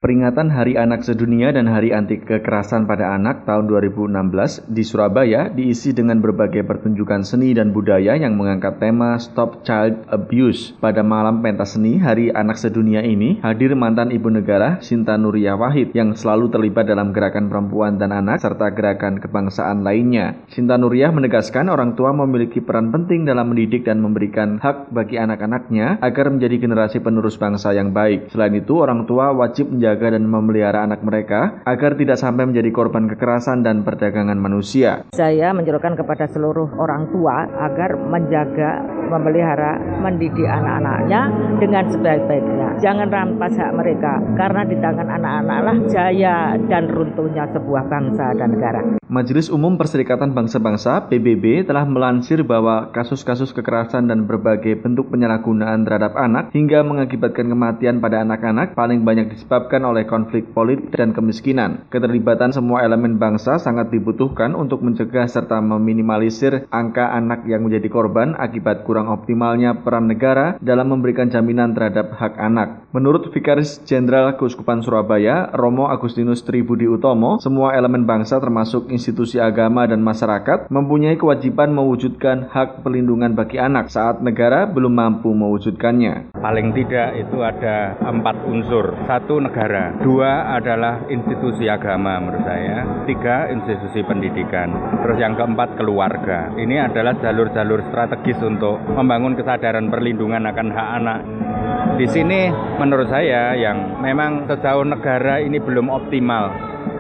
Peringatan Hari Anak Sedunia dan Hari Anti Kekerasan pada Anak tahun 2016 di Surabaya diisi dengan berbagai pertunjukan seni dan budaya yang mengangkat tema Stop Child Abuse. Pada malam pentas seni Hari Anak Sedunia ini hadir mantan Ibu Negara Sinta Nuriyah Wahid yang selalu terlibat dalam gerakan perempuan dan anak serta gerakan kebangsaan lainnya. Sinta Nuriyah menegaskan orang tua memiliki peran penting dalam mendidik dan memberikan hak bagi anak-anaknya agar menjadi generasi penerus bangsa yang baik. Selain itu, orang tua wajib menjaga dan memelihara anak mereka agar tidak sampai menjadi korban kekerasan dan perdagangan manusia. Saya menyerukan kepada seluruh orang tua agar menjaga, memelihara, mendidik anak-anaknya dengan sebaik-baiknya. Jangan rampas hak mereka, karena di tangan anak-anaklah jaya dan runtuhnya sebuah bangsa dan negara. Majelis Umum Perserikatan Bangsa-Bangsa (PBB) telah melansir bahwa kasus-kasus kekerasan dan berbagai bentuk penyalahgunaan terhadap anak hingga mengakibatkan kematian pada anak-anak paling banyak disebabkan oleh konflik politik dan kemiskinan. Keterlibatan semua elemen bangsa sangat dibutuhkan untuk mencegah serta meminimalisir angka anak yang menjadi korban akibat kurang optimalnya peran negara dalam memberikan jaminan terhadap hak anak. Menurut Vikaris Jenderal Keuskupan Surabaya, Romo Agustinus Tribudi Utomo, semua elemen bangsa termasuk institusi agama dan masyarakat mempunyai kewajiban mewujudkan hak perlindungan bagi anak saat negara belum mampu mewujudkannya. Paling tidak itu ada 4 unsur. 1, negara. 2 adalah institusi agama menurut saya. 3, institusi pendidikan. Terus yang keempat, keluarga. Ini adalah jalur-jalur strategis untuk membangun kesadaran perlindungan akan hak anak. Di sini menurut saya yang memang sejauh negara ini belum optimal.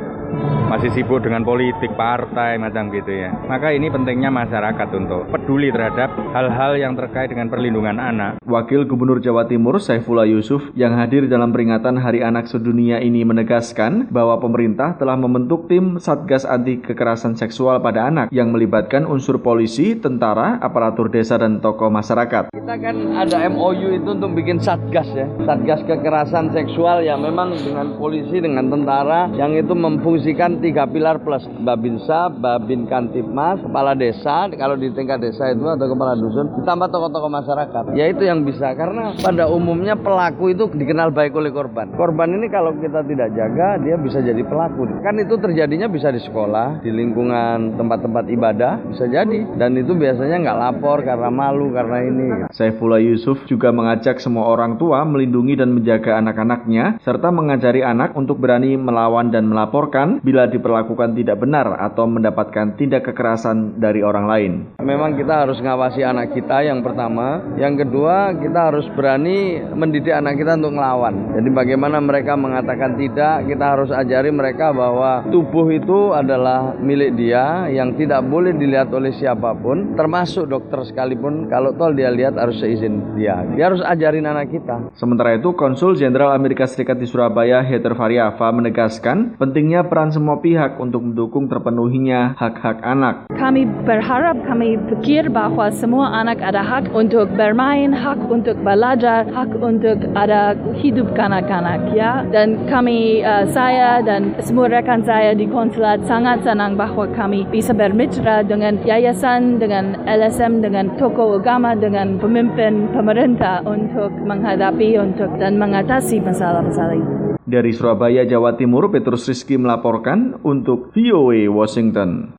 Masih sibuk dengan politik, partai, macam gitu ya. Maka ini pentingnya masyarakat untuk peduli terhadap hal-hal yang terkait dengan perlindungan anak. Wakil Gubernur Jawa Timur Saifullah Yusuf yang hadir dalam peringatan Hari Anak Sedunia ini menegaskan bahwa pemerintah telah membentuk tim Satgas Anti Kekerasan Seksual pada Anak yang melibatkan unsur polisi, tentara, aparatur desa, dan tokoh masyarakat. Kita kan ada MOU itu untuk bikin Satgas ya, Satgas Kekerasan Seksual ya, memang dengan polisi, dengan tentara yang itu memfungsikan 3 pilar plus Babinsa, Babin Kantipmas, kepala desa, kalau di tingkat desa itu atau kepala dusun, ditambah tokoh-tokoh masyarakat. Ya itu yang bisa, karena pada umumnya pelaku itu dikenal baik oleh korban. Korban ini kalau kita tidak jaga, dia bisa jadi pelaku. Kan itu terjadinya bisa di sekolah, di lingkungan tempat-tempat ibadah, bisa jadi. Dan itu biasanya nggak lapor karena malu, karena ini. Saifullah Yusuf juga mengajak semua orang tua melindungi dan menjaga anak-anaknya, serta mengajari anak untuk berani melawan dan melaporkan bila diperlakukan tidak benar atau mendapatkan tindak kekerasan dari orang lain. Memang kita harus ngawasi anak kita yang pertama. Yang kedua, kita harus berani mendidik anak kita untuk ngelawan. Jadi bagaimana mereka mengatakan tidak, kita harus ajari mereka bahwa tubuh itu adalah milik dia yang tidak boleh dilihat oleh siapapun, termasuk dokter sekalipun. Kalau toh dia lihat harus seizin dia. Dia harus ajarin anak kita. Sementara itu, Konsul Jenderal Amerika Serikat di Surabaya Heather Variava menegaskan pentingnya peran semua pihak untuk mendukung terpenuhinya hak-hak anak. Kami berharap, kami pikir bahwa semua anak ada hak untuk bermain, hak untuk belajar, hak untuk ada hidup kanak-kanak ya. Dan kami, saya dan semua rekan saya di konsulat sangat senang bahwa kami bisa bermitra dengan yayasan, dengan LSM, dengan tokoh agama, dengan pemimpin pemerintah untuk menghadapi dan mengatasi masalah-masalah itu. Dari Surabaya, Jawa Timur, Petrus Rizky melaporkan untuk VOA Washington.